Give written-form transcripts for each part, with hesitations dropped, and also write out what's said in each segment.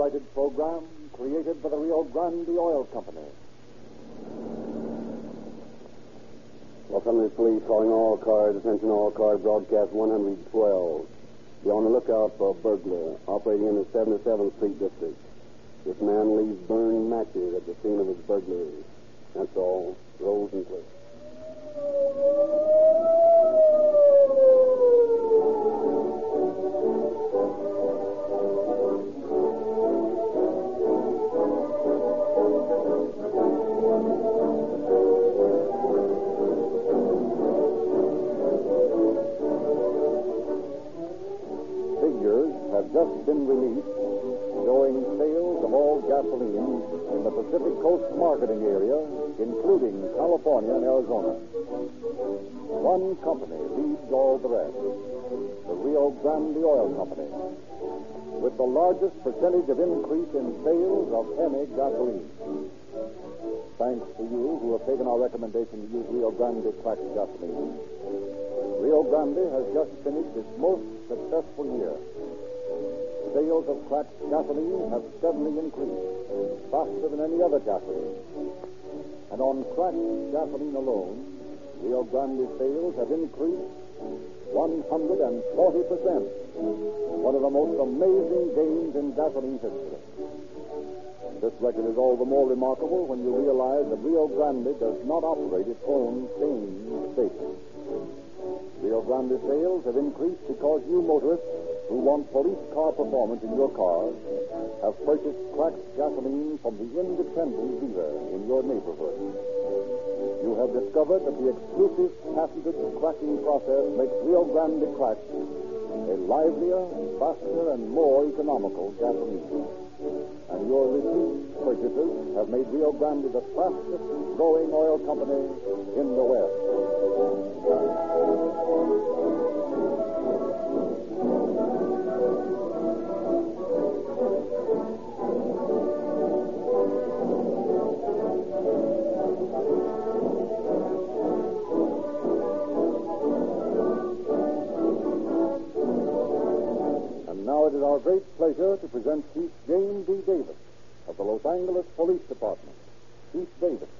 copyrighted program created by the Rio Grande Oil Company. Los Angeles Police calling all cars. Attention all cars. Broadcast 112. Be on the lookout for a burglar operating in the 77th Street district. This man leaves burned matches at the scene of his burglary. That's all. Rosencliff. Just been released showing sales of all gasoline in the Pacific Coast marketing area, including California and Arizona. One company leads all the rest, the Rio Grande Oil Company, with the largest percentage of increase in sales of any gasoline. Thanks to you who have taken our recommendation to use Rio Grande cracked gasoline, Rio Grande has just finished its most successful year. Sales of cracked gasoline have steadily increased, faster than any other gasoline. And on cracked gasoline alone, Rio Grande sales have increased 140%. One of the most amazing gains in gasoline history. This record is all the more remarkable when you realize that Rio Grande does not operate its own chain station. Rio Grande sales have increased because you motorists who want police car performance in your cars have purchased cracked gasoline from the independent dealer in your neighborhood. You have discovered that the exclusive patented cracking process makes Rio Grande cracked a livelier, faster, and more economical gasoline. And your repeat purchases have made Rio Grande the fastest growing oil company in the West. Now it is our great pleasure to present Chief James D. Davis of the Los Angeles Police Department. Chief Davis.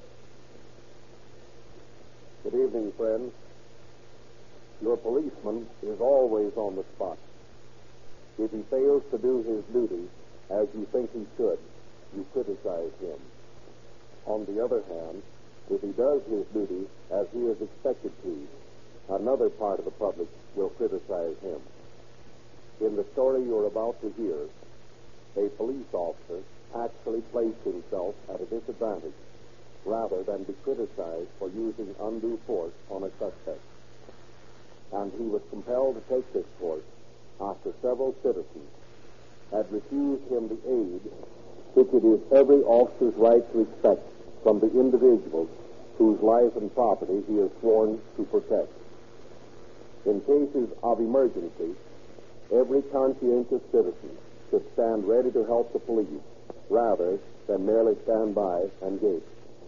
Good evening, friends. Your policeman is always on the spot. If he fails to do his duty as you think he should, you criticize him. On the other hand, if he does his duty as he is expected to, another part of the public will criticize him. In the story you're about to hear, a police officer actually placed himself at a disadvantage rather than be criticized for using undue force on a suspect. And he was compelled to take this course after several citizens had refused him the aid which it is every officer's right to expect from the individuals whose life and property he is sworn to protect. In cases of emergency, every conscientious citizen should stand ready to help the police rather than merely stand by and gape.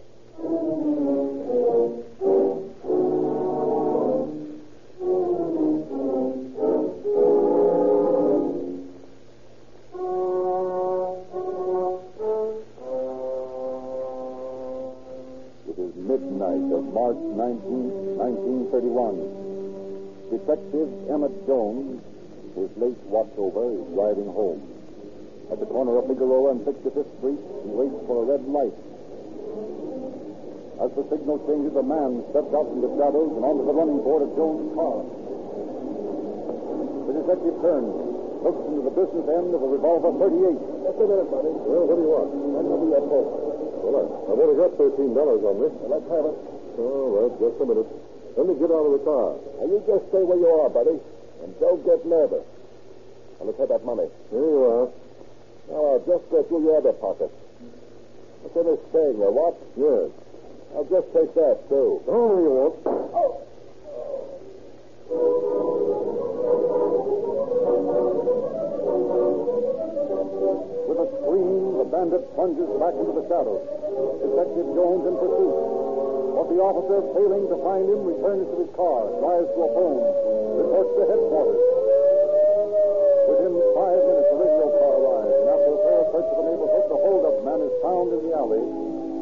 It is midnight of March 19th, 1931. Detective Emmett Jones, his late watchover, is driving home. At the corner of Figueroa and 65th Street, he waits for a red light. As the signal changes, a man steps out from the shadows and onto the running board of Jones' car. The detective turns, looks into the business end of a revolver .38. Just a minute, buddy. Well, what do you want? I know the phone. Well, I've only got $13 on me. Well, let's have it. All right, just a minute. Let me get out of the car. Now, you just stay where you are, buddy. And don't get nervous. Now, let's have that money. Here you are. Now, just go through your other pocket. What's in this thing, your watch? Yes. I'll just take that, too. Oh, you won't. With a scream, the bandit plunges back into the shadows. Detective Jones in pursuit. But the officer, failing to find him, returns to his car, drives to a phone, reports to headquarters. Within 5 minutes, the radio car arrives, and after a pair of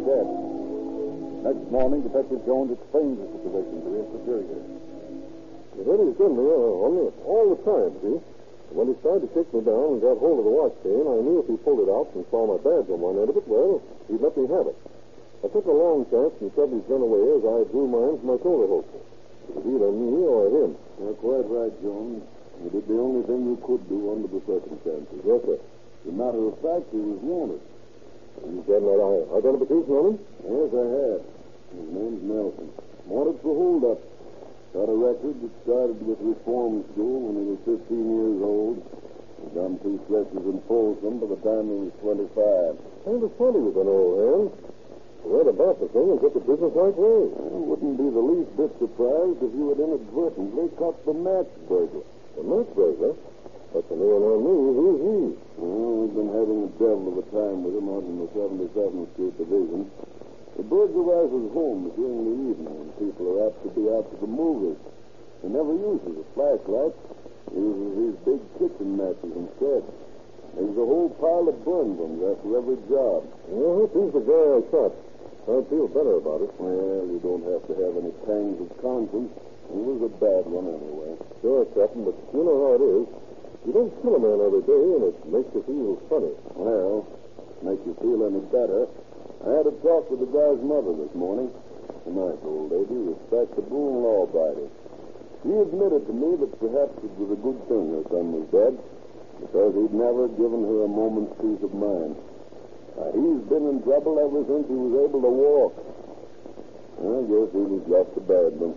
dead. Next morning, Detective Jones explains the situation to his superior. Eddie's been there all the time, see? When he started to shake me down and got hold of the watch chain, I knew if he pulled it out and saw my badge on one end of it, well, he'd let me have it. I took a long chance and shoved his gun away as I drew mine from my shoulder holster. It was either me or him. You're quite right, Jones. You did the only thing you could do under the circumstances. Yes, sir. As a matter of fact, he was wanted. You said that identification on him? Yes, I have. His name's Nelson. Wanted for holdup. Got a record that started with reform school when he was 15 years old. He'd done 2 stretches in Folsom by the time he was 25. Kind of funny with an old hand. He read about the thing in such a business-like way. I wouldn't be the least bit surprised if you had inadvertently caught the match burglar. The match burglar? That's a new one on me. Who's he? Well, we've been having a devil of a time with him out in the 77th Street Division. He burglarizes homes during the evening when people are apt to be out to the movies. He never uses a flashlight. He uses these big kitchen matches instead. There's a whole pile of burned ones after every job. Well, I hope he's the guy I shot. I'd feel better about it. Well, you don't have to have any pangs of conscience. He was a bad one anyway. Sure, Captain, but you know how it is. You don't kill a man every day, and it makes you feel funny. Well, make you feel any better. I had a talk with the guy's mother this morning. A nice old lady, respectable and law-abiding. She admitted to me that perhaps it was a good thing her son was dead, because he'd never given her a moment's peace of mind. He's been in trouble ever since he was able to walk. I guess he was just a bad one.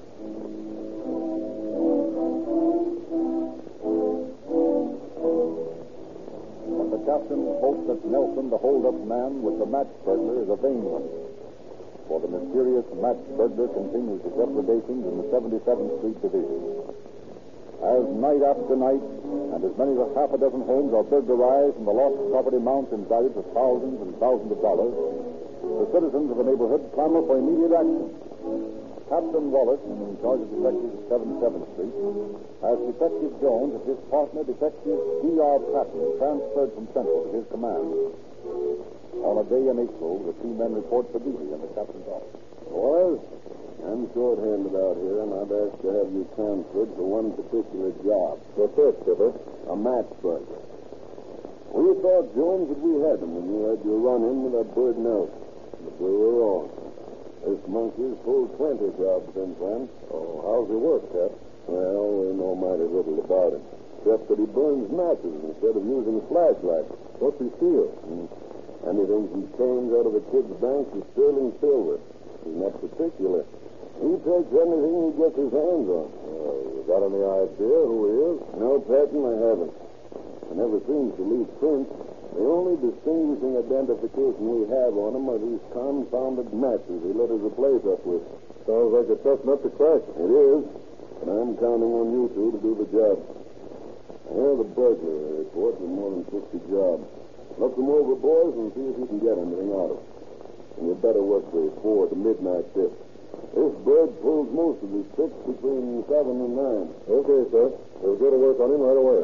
But the captain hopes that Nelson, the hold-up man with the match burglar, is a vain one. For the mysterious match burglar continues his depredations in the 77th Street Division. As night after night, and as many as half a dozen homes are burglarized and the lost property amounts in value to thousands and thousands of dollars, the citizens of the neighborhood clamor for immediate action. Captain Wallace, in charge of detectives at 77th Street, has Detective Jones and his partner, Detective D.R. Patton, transferred from Central to his command. On a day in April, the 2 men report for duty in the captain's office. Boys, I'm short-handed out here, and I'd ask to have you transferred for one particular job. What's that, Skipper? A match burglar. We thought, Jones, that we had him when you had your run-in with that bird Nelson. But we were wrong. This monkey's pulled 20 jobs since then. Oh, how's he work, Cap? Well, we know mighty little about him, except that he burns matches instead of using a flashlight. What's he steal? Anything from chains out of a kid's bank to sterling silver. He's not particular. He takes anything he gets his hands on. You got any idea who he is? No, Patton, I haven't. I never seems to leave prints. The only distinguishing identification we have on him are these confounded matches he lit us a place up with. Sounds like a tough nut to crack. It is, but I'm counting on you two to do the job. I hear the burglary report with more than 50 jobs. Look them over, boys, and see if you can get anything out of them. And you'd better work the 4 to midnight shift. This bird pulls most of his tricks between 7 and 9. Okay, sir. We'll go to work on him right away.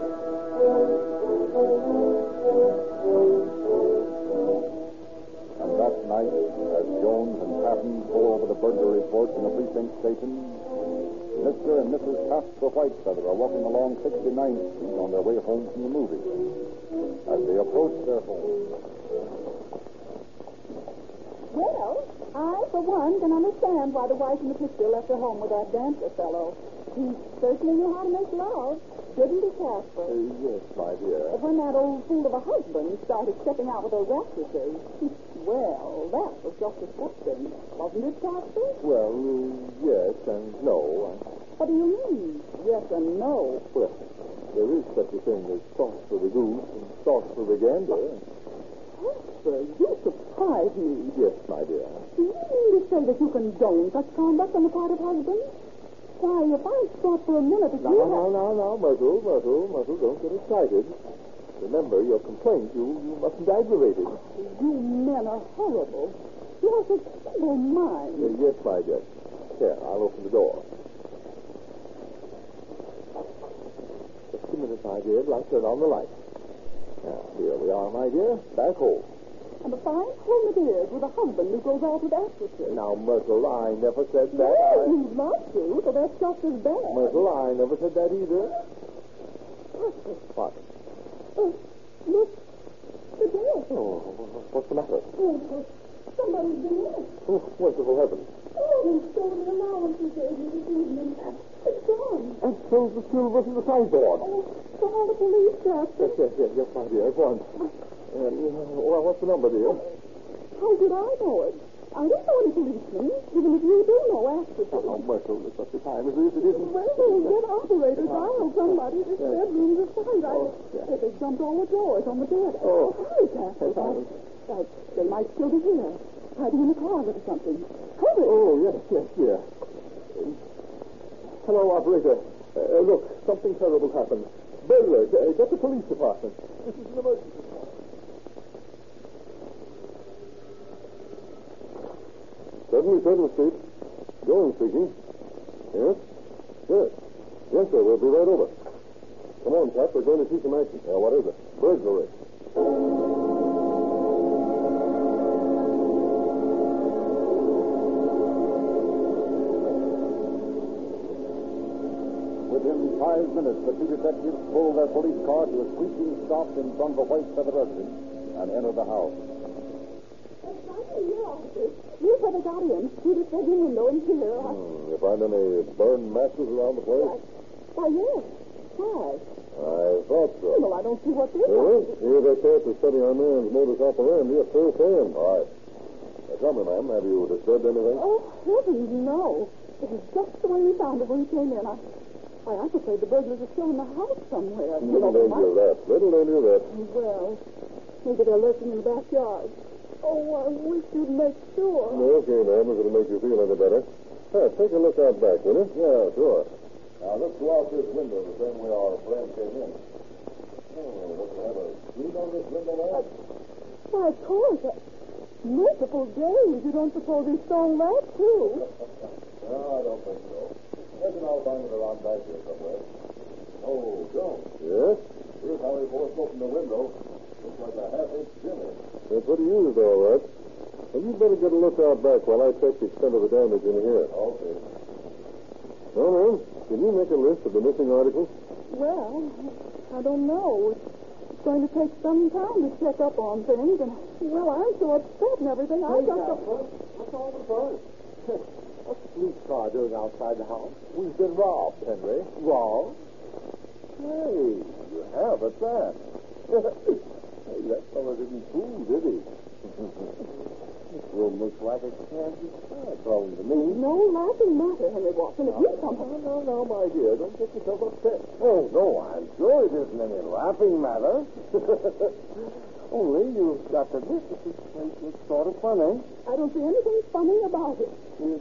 And that night, as Jones and Patton pull over the burglary reports in the precinct station, Mr. and Mrs. Casper Whitefeather are walking along 69th Street on their way home from the movies. As they approach their home. Well, I, for one, can understand why the wife in the picture left her home with that dancer fellow. He certainly knew how to make love, didn't he, Casper? Yes, my dear. But when that old fool of a husband started stepping out with those actresses, well, that was just disgusting, wasn't it, Casper? Well, yes and no. What do you mean, yes and no? Well, there is such a thing as sauce for the goose and sauce for the gander. Casper, you surprise me. Yes, my dear. Do you mean to say that you condone such conduct on the part of husbands? Why, if I thought for a minute that Now, Myrtle, don't get excited. Remember, your complaint, you mustn't aggravate it. You men are horrible. You have such simple minds. Yes, my dear. Here, I'll open the door. Just a minute, my dear. I'll turn on the light. Now, here we are, my dear. Back home. And a fine home it is with a husband who goes out with actresses. Now, Myrtle, I never said that. Well, you'd like to, so that's just as bad. Myrtle, I never said that either. What? Look, the bed. Oh, what's the matter? Oh, somebody's been in it. Oh, merciful heaven. Oh, they stole the allowance you gave me this evening. It's gone. And throws the silver to the sideboard. Oh, call the police, Captain. Yes, my dear, at once. Well, what's the number, dear? How did I know it? I don't know any policemen, even if you do know actresses. Oh, Myrtle, at such a time as this, it isn't. Well, they'll get operators. Dial somebody. This bedroom's a sight. They jumped all the drawers on the bed. Oh. Hurry, Captain. They might still be here. Hiding in the closet or something. Hurry. Oh, yes. Hello, operator. Look, something terrible happened. Burglar, get the police department. This is an emergency. Certainly, Street. Going speaking. Yes? Yes. Yes, sir. We'll be right over. Come on, Cap. We're going to see some action. What is it? Burglary. Within 5 minutes, the two detectives pulled their police car to a screeching stop in front of a white-feather residence and entered the house. Here's where they got in. Through this bedroom window in here. You find any burned matches around the place? Why, yes. Why? I thought so. Well, I don't see what this Well, is. here's our chance to study our man's modus operandi at full hand. All right. Now, tell me, ma'am, have you disturbed anything? Oh, heavens, no. It was just the way we found it when we came in. I was afraid the burglars are still in the house somewhere. Little danger of that. Little danger of that. Well, maybe they're lurking in the backyard. Oh, I wish you'd make sure. Okay, ma'am, if it'll make you feel any better. Take a look out back, will you? Yeah, sure. Now, let's go out this window the same way our friend came in. Oh, let's have a screen on this window now. Why, of course. Merciful days. You don't suppose he stole that, too? No, I don't think so. Reckon I'll find it around back here somewhere. Oh, Jones, Yes? here's how he forced open the window. Looks like a half-inch jimmy. That's what he used, all right. Well, you'd better get a look out back while I check the extent of the damage in here. Okay. Well, ma'am, can you make a list of the missing articles? Well, I don't know. It's going to take some time to check up on things. And, well, I'm so upset and everything. I got to... What's all the buzz? What's the police car doing outside the house? We've been robbed, Henry. Robbed? Hey, you have at that. Hey, that fellow didn't fool, did he? This room looks like a candy cyclone to me. No laughing matter, Henry Watson. If you come... No, my dear. Don't get yourself upset. Oh, no, I'm sure it isn't any laughing matter. Only you've got to admit that this place looks sort of funny. I don't see anything funny about it.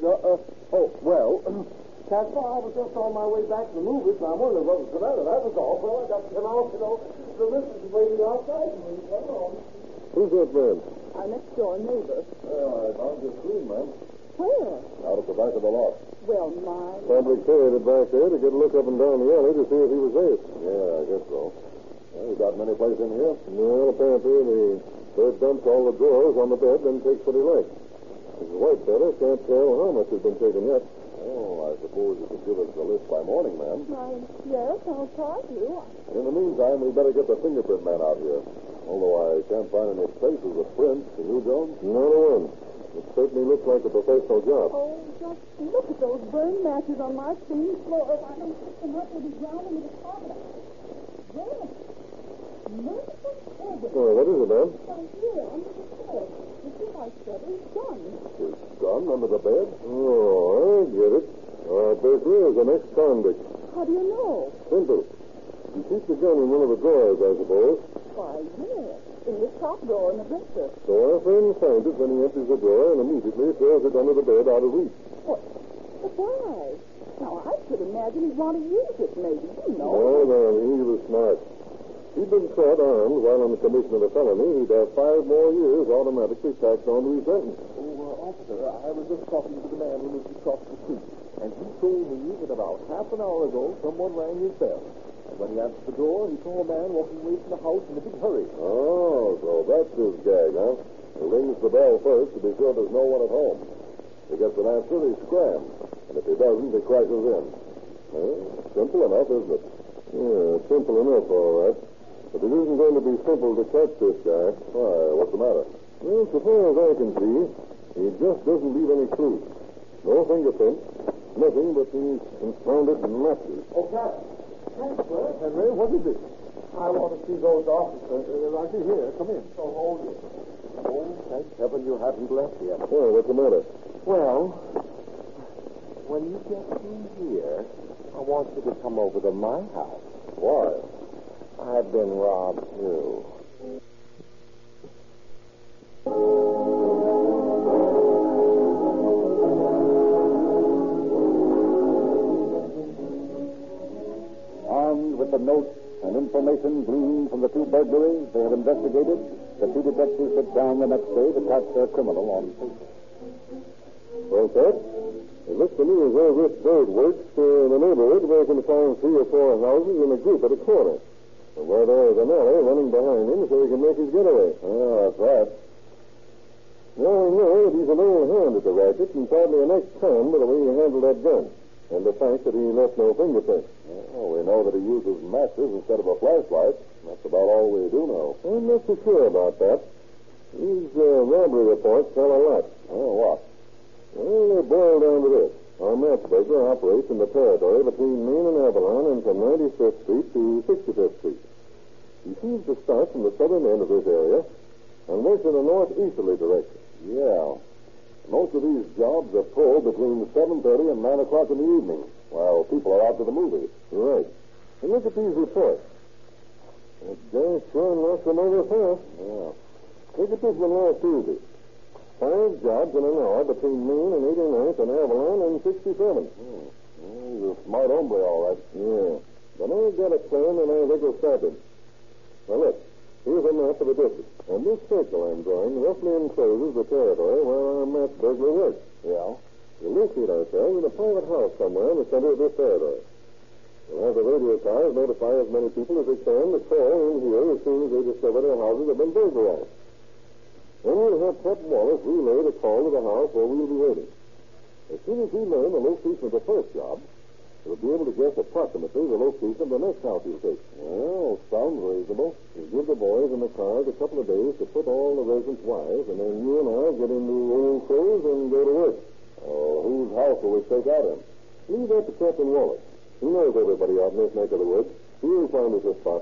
Casper, I was just on my way back to the movies, and I wondered what was the matter. That was all. Well, I got to come out, the missus is waiting outside for me. Come on. Who's that man? Our next door neighbor. Well, I found your screen, ma'am. Where? Out at the back of the lot. Well, my... Probably carried it back there to get a look up and down the alley to see if he was safe. Yeah, I guess so. Well, you got many places in here? Well, apparently the third dumps all the drawers on the bed, then takes what he likes. Mrs. Whitefellow can't tell how much has been taken yet. Oh, I suppose you could give us the list by morning, ma'am. Yes, I'll try to. In the meantime, we better get the fingerprint man out here. Although I can't find any traces of prints. Can you, Jones? Not a one. It certainly looks like a professional job. Oh, just look at those burned matches on my clean floor. If I don't pick them up, they'll be ground into the carpet. There. Merciful heaven. Oh, what is it, ma'am? Right here, under the bed. Mr. Whitefeller's gun. His gun under the bed? Oh, I get it. Our baker is an ex-convict. How do you know? Simple. You keep the gun in one of the drawers, I suppose. Why, yes. In this top drawer in the dresser. So our friend finds it when he empties the drawer and immediately throws it under the bed out of reach. What? But why? Now, I should imagine he'd want to use it, maybe. You know. No, he was smart. He'd been caught armed while on the commission of a felony. He'd have 5 more years automatically tacked onto his sentence. Officer, I was just talking to the man who lives across the street, and he told me that about half an hour ago someone rang his bell. And when he answered the door, he saw a man walking away from the house in a big hurry. Oh, so that's his gag, huh? no one at home. He gets an answer, he scrams. And if he doesn't, he crashes in. Simple enough, isn't it? Yeah, simple enough, all right. But it isn't going to be simple to catch this guy. Why, what's the matter? Well, so far as I can see, he just doesn't leave any clues. No fingerprints, nothing but these confounded matches. Okay. Thanks, Bert. Henry, what is it? I want to see those officers. Right here. Come in. So hold it. Oh, thank heaven you haven't left yet. Oh, what's the matter? Well, when you get through here, I want you to come over to my house. Why? I've been robbed, too. Armed with the notes and information gleaned from the two burglaries they have investigated, the two detectives sit down the next day to catch their criminal on paper. Well, Ted, it looks to me as though this bird works in the neighborhood where you can find 3 or 4 houses in a group at a corner. And where there is an alley running behind him so he can make his getaway. Oh, that's right. Now we know that he's an old hand at the racket and probably an ex-con by the way he handled that gun. And the fact that he left no fingerprints. Well, we know that he uses matches instead of a flashlight. That's about all we do know. I'm not so sure about that. These robbery reports tell a lot. Oh, what? Well, they boil down to this. Our match burglar operates in the territory between Main and Avalon and from 95th Street to 65th Street. He seems to start from the southern end of this area and works in a northeasterly direction. Yeah. Most of these jobs are pulled between 7:30 and 9 o'clock in the evening, while people are out to the movies. Right. And look at these reports. That guy sure knocks them over fast. Yeah. Look at this one last Tuesday. 5 jobs in an hour between Main and 89th and Avalon and 67. He's a smart hombre, all right. Yeah. But I got a plan, and I think we'll stop him. Now, look. Here's a map of the district. And this circle I'm drawing roughly encloses the territory where our match burglar works. Yeah. We'll locate ourselves in a private house somewhere in the center of this territory. We'll have the radio cars notify as many people as they can to call in here as soon as they discover their houses have been burglarized. Then we'll have Pep Wallace relay the call to the house where we'll be waiting. As soon as we learn the location of the first job, we'll be able to guess approximately the location of the next house he'll take. Well, sounds reasonable. We'll give the boys in the cars a couple of days to put all the residents' wives, and then you and I get into old clothes and go to work. Whose house will we stake out in? Leave that to Captain Wallace. He knows everybody out in this neck of the woods. He'll find us a spot.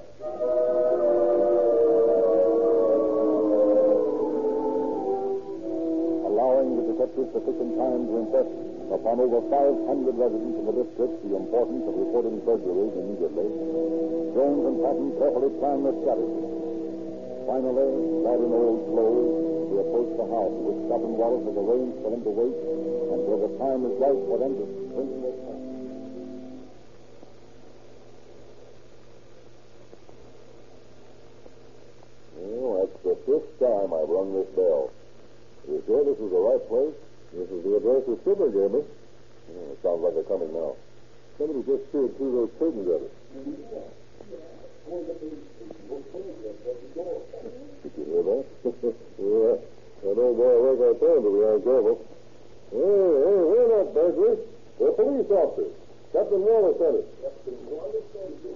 Allowing the detectives sufficient time to impress upon over 500 residents of the district the importance of reporting burglaries immediately, Jones and Patton carefully planned their strategy. Finally, clad in old clothes, they approached the house in which Captain Wallace had arranged for them to wait until the time is right for them to swing their camp. Well, that's the 5th time I've rung this bell. You sure this is the right place? This is the address that Fibber gave me. It sounds like they're coming now. Somebody just peered through those curtains at us. Did you hear that? Yeah. That old boy was our friend, but we aren't careful. Hey, we're not burglars. We're police officers. Captain Wallace sent us. Captain Wallace sent us.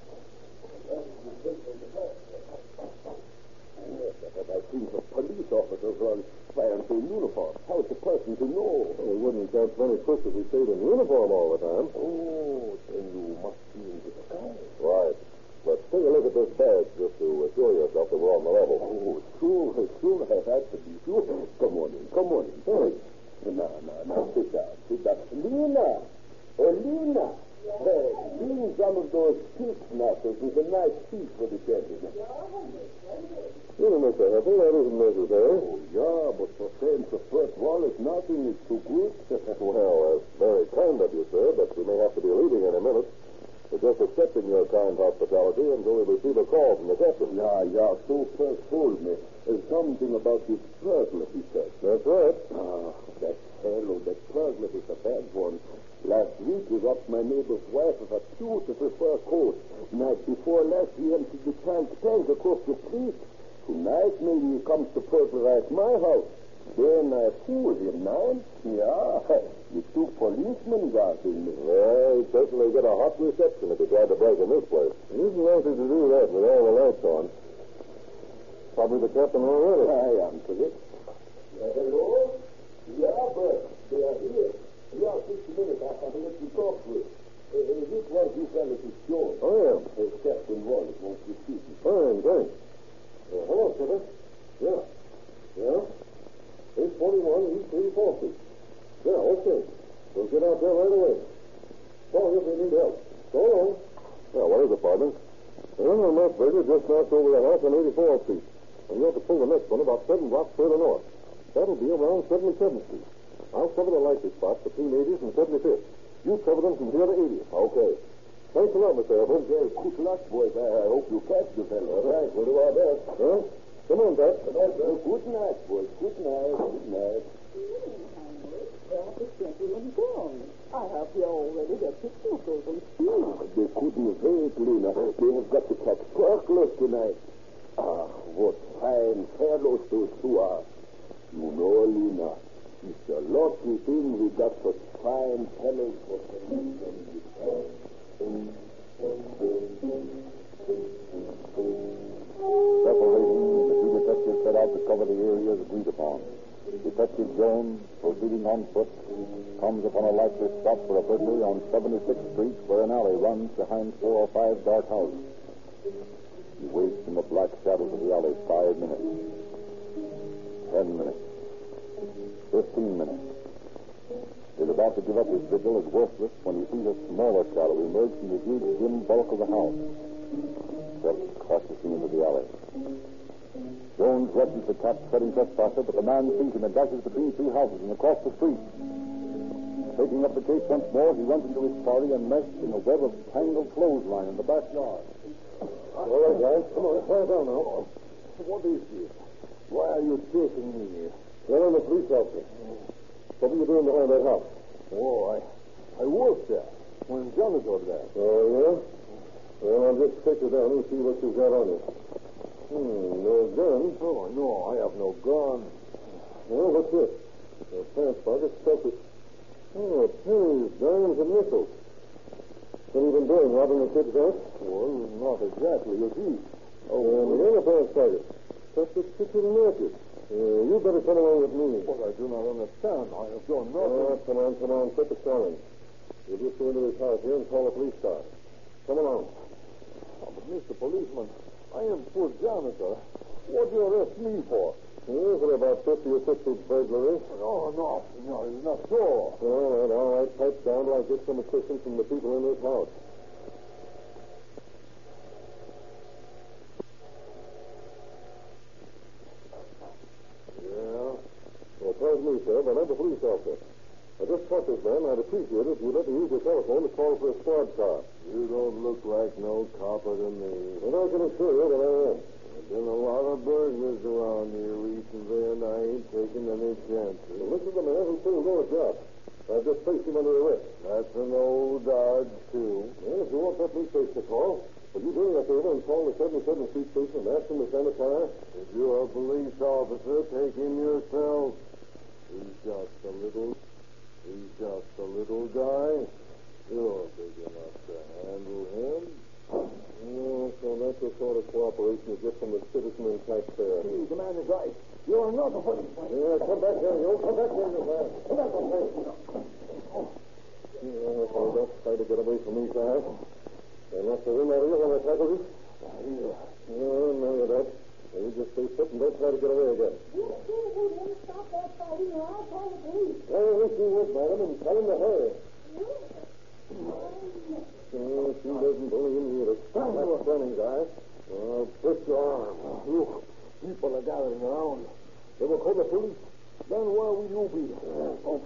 I've seen some police officers run wearing in uniform. How's the person to know? Well, we wouldn't catch many crooks if we stayed in uniform all the time. Oh, then you must be in disguise. Right. But take a look at this badge just to assure yourself that we're on the level. Oh, sure. I had to be sure. Come on in. Hey. Now, sit down. Lena! Oh, Lena! Bring some of those peach knuckles with a nice piece for the gentleman. Mr. Heffel, that isn't necessary. Oh, yeah, but for friends of Fred Wallace, nothing is too good. Well, that's very kind of you, sir, but we may have to be leaving in a minute. We're just accepting your kind hospitality until we receive a call from the captain. Yeah, so first told me. There's something about this burglar, he said. That's right. That fellow, that burglar is a bad one. Last week he robbed my neighbor's wife of a beautiful fur coat. Night before last he emptied the child's tank across the street. Tonight maybe he comes to burglarize my house. Then I fool him now. Yeah, the two policemen got him. Well, he'd certainly get a hot reception if he tried to break in this place. He isn't likely to do that with all the lights on. Probably the captain already. I answer it. Hello? Yeah, but they are here. Yeah, 60 minutes after I let you talk to it. This was you fellas is Jones. Oh, yeah. Captain Wallace wants to speak. Fine, thanks. Hello, Skipper. Yeah. Yeah? 841 East 34th Street. Yeah, okay. We'll get out there right away. Call if we need help. So long. Yeah, what is it, partner? The General Messburger just knocked over the house on 84th Street. And you have to pull the next one about 7 blocks further north. That'll be around 77th Street. I'll cover the likely spots between 80th and 75th. You cover them from here to 80th. Okay. Thanks a lot, Mr. Evans. Okay, good luck, boys. I hope you catch the fellow. All right, we'll do our best. Huh? Come on, Pat. Good night, boys. Good night. Good night. That's gentleman Jones. I hope you already got your knuckles and shoes. They couldn't wait, Lena. They have got to catch burglars tonight. Ah, what fine fellows those two are. You know, Lena, it's a lucky thing we got such fine fellows for policemen this time. Separating, the two detectives set out to cover the areas agreed upon. Detective Jones, proceeding on foot, comes upon a likely spot for a burglary on 76th Street where an alley runs behind 4 or 5 dark houses. He waits in the black shadows of the alley 5 minutes, 10 minutes, 15 minutes. He's about to give up his vigil as worthless when he sees a smaller shadow emerge from the huge dim bulk of the house. Steps cautiously into the alley. Jones reckons the cat-treading trespasser, but the man sees him and dashes between 2 houses and across the street. Taking up the chase once more, he runs into his party and meshed in a web of tangled clothesline in the backyard. All right, guys. Come on, quiet down now. What is this? Why are you chasing me? Well, I'm a police officer. What are you doing behind that house? Oh, I work there. When John is over there. Oh, yeah? Well, I'll just take you down and see what you've got on you. No gun. Oh, no, I have no gun. Well, what's this? A pants pocket stuffed with... Oh, pennies, dimes, and nickels. What have you been doing, robbing the kid's house? Well, not exactly a thief. Oh, and the other pants pocket. Just a picture of naked. You better come along with me. But I do not understand. I have done nothing. Come on. Quit the stalling. We'll just go into this house here and call a police car. Come along. Oh, but Mr. Policeman, I am poor janitor. What do you arrest me for? For about 50 or 60 burglaries. No, it's not so. All right. Pipe down till I get some assistance from the people in this house. Yeah. Well, pardon me, sir, but I'm a police officer. I just caught this man. I'd appreciate it if you'd let me use your telephone to call for a squad car. You don't look like no copper to me. Well, I can assure you that I am. There's been a lot of burglars around here recently, and I ain't taking any chances. Well, this is the man who pulled our job. I've just placed him under arrest. That's an old dodge, too. Well, if you want that police station to call, will you do me a favor and call the 77th Street Station and ask them to send a car? If you're a police officer, take him yourself. He's just a little guy. You're big enough to handle him. Oh, so that's the sort of cooperation you get from the citizen and taxpayer. The man is right. You're not a policeman. Yeah, come back here, you. Come back here, you man. Come back here. Yeah, so don't try to get away from me, sir. They must have been out of you when I tackled you. No, you're not. You just stay put and don't try to get away again. You wouldn't stop that fighting or I'll call the police. Well, wish you would, madam, and tell him to hurry. She doesn't believe me either. Stand there, standing guy. Oh, twist your arm. Look, people are gathering around. They will call the police. Then where will you be? Oh,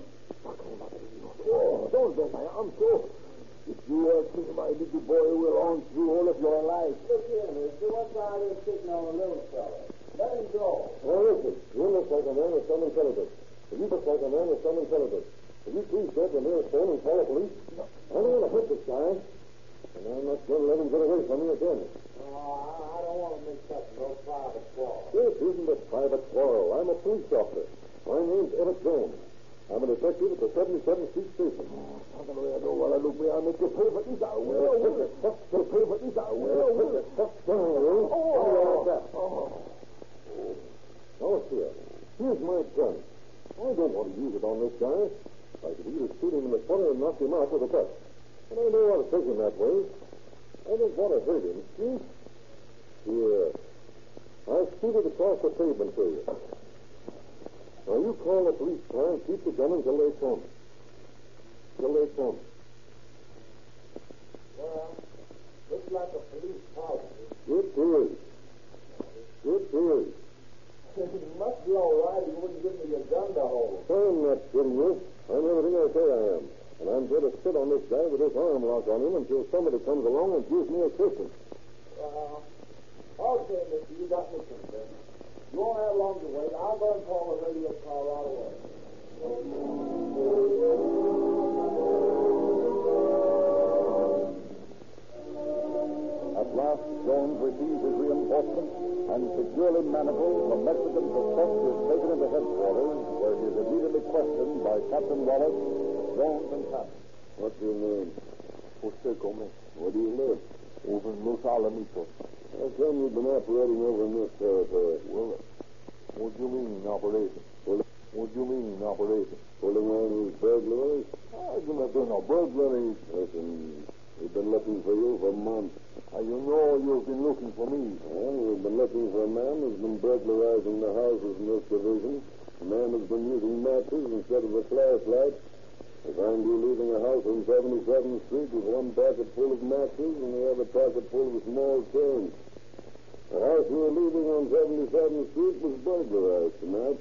don't bend my arm so. If you are king, my little boy will haunt you all of your life. Look here, mister. What's all this sitting on a little fella? Let him go. Now, listen. You look like a man with some intelligence. You look like a man with some intelligence. Will you please go to the nearest phone and call the police? No. I don't want to hurt this guy. And I'm not going to let him get away from me again. I don't want to mix up no private quarrel. This isn't a private quarrel. I'm a police officer. My name's Eric Jones. I'm a detective at the 77th Street Station. I don't know what I look behind me. To pay for this, I will. To pay for this, I will. Now, here. Here's my gun. I don't want to use it on this guy. I could either shoot him in the foot or knock him out with a butt. And I don't want to take him that way. I don't want to hurt him, see? Here. I'll shoot it across the pavement to you. Now, you call the police car and keep the gun until they come. Till they come. Well, looks like a police car. It is. It is. It must be all right. You wouldn't give me your gun to hold. I'm not kidding you. I'm everything I say I am. And I'm going to sit on this guy with this arm lock on him until somebody comes along and gives me assistance. Okay, mister, you got me concerned. You won't have long to wait. I'll go and call the radio car right away. At last, Jones receives his reinforcements and securely manacled, the Mexican suspect is taken into headquarters, where he is immediately questioned by Captain Wallace, Jones, and Captain. What's your name? Jose Gomez. Where do you live? Over in Los Alamitos. How come you've been operating over in this territory? Well, what do you mean, operation? What do you mean, operation? Pulling on these burglaries? I'm not doing no burglaries. Listen, we've been looking for you for months. How you know you've been looking for me? Well, we've been looking for a man who's been burglarizing the houses in this division. A man who's been using matches instead of a flashlight. We find you leaving a house on 77th Street with one pocket full of matches and the other pocket full of small change. The house you were leaving on 77th Street was burglarized tonight.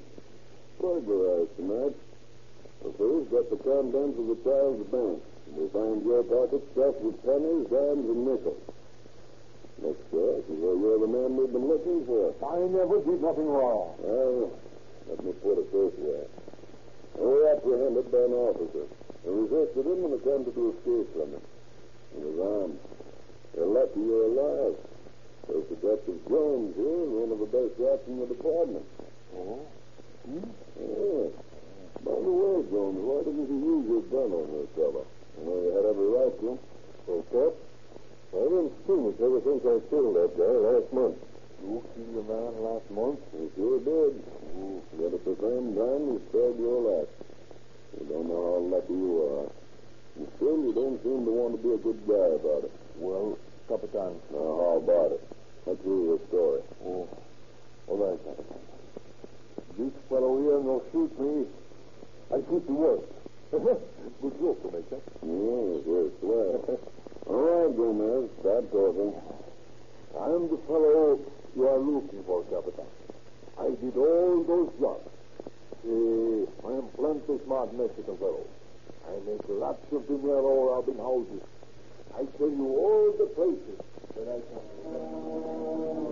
The police got the contents of the child's bank. They find your pocket stuffed with pennies, dimes, and nickels. Next guess is that you're the man we've been looking for. I never did nothing wrong. Well, let me put it this way. We were apprehended by an officer. We resisted him and attempted to escape from him. He was armed. You're lucky you're alive. There's Detective Jones here, one of the best shots in the department. Oh? Yeah. By the way, Jones, why didn't you use your gun on this fellow? I know you had every right to. So, Cap, I haven't seen it ever since I killed that guy last month. You killed a man last month? You sure did. Yet at the same time, you spared your life. You don't know how lucky you are. And still, you don't seem to want to be a good guy about it. Well, Capitan. Now, how about it? Let's hear your story. Oh, all right, Capitan. This fellow here no shoot me. I shoot the worst. Good joke to make, huh? Yes, yes, well. All right, Gomez, stop talking. I'm the fellow you are looking for, Capitan. I did all those jobs. I am plenty smart Mexican fellow. I make lots of dinero robbing houses. I tell you all the places that I can.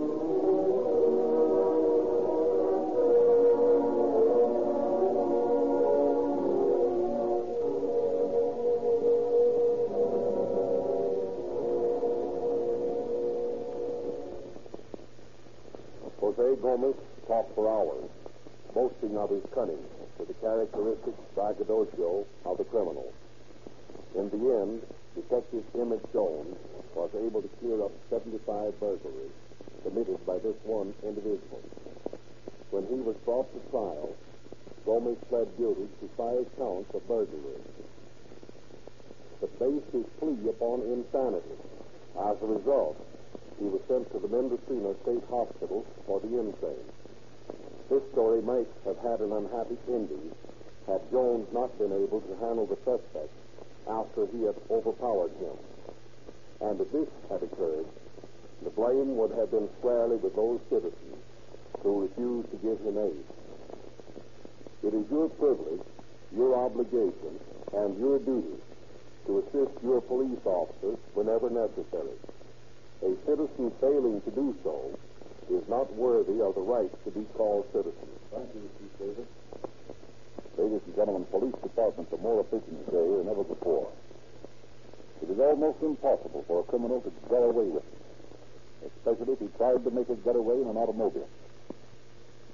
Jose Gomez talked for hours, boasting of his cunning with the characteristic braggadocio of the criminal. In the end, Detective Emmett Jones was able to clear up 75 burglaries committed by this one individual. When he was brought to trial, Gomez pled guilty to 5 counts of burglary, but based his plea upon insanity. As a result, he was sent to the Mendocino State Hospital for the insane. This story might have had an unhappy ending had Jones not been able to handle the suspect after he had overpowered him. And if this had occurred, the blame would have been squarely with those citizens who refused to give him aid. It is your privilege, your obligation, and your duty to assist your police officers whenever necessary. A citizen failing to do so is not worthy of the right to be called citizen. Thank you, Chief Davis. Ladies and gentlemen, police departments are more efficient today than ever before. It is almost impossible for a criminal to get away with it, especially if he tried to make a getaway in an automobile.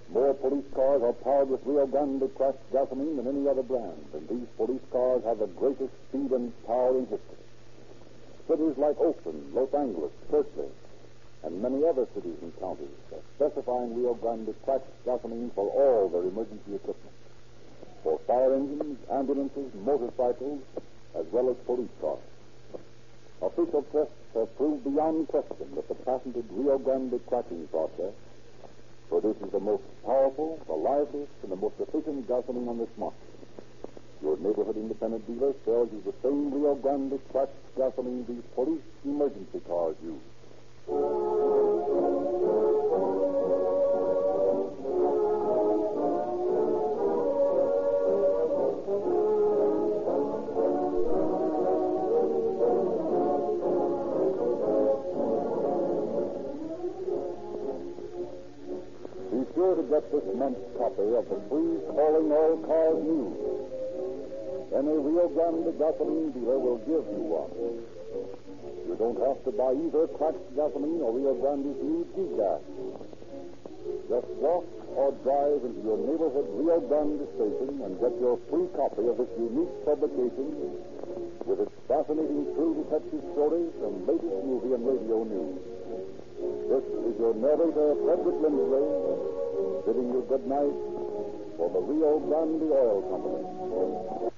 More police cars are powered with Rio Grande cracked gasoline than any other brand, and these police cars have the greatest speed and power in history. Cities like Oakland, Los Angeles, Berkeley, and many other cities and counties are specifying Rio Grande cracked gasoline for all their emergency equipment, for fire engines, ambulances, motorcycles, as well as police cars. Official tests have proved beyond question that the patented Rio Grande cracking process produces the most powerful, the liveliest, and the most efficient gasoline on this market. Your neighborhood independent dealer sells you the same Rio Grande cracked gasoline these police emergency cars use. Be sure to get this month's copy of the free Calling All Cars News. Any Rio Grande gasoline dealer will give you one. You don't have to buy either cracked gasoline or Rio Grande's new G-Gas. Just walk or drive into your neighborhood Rio Grande station and get your free copy of this unique publication with its fascinating true detective stories and latest movie and radio news. This is your narrator, Frederick Lindsley, bidding you good night for the Rio Grande Oil Company.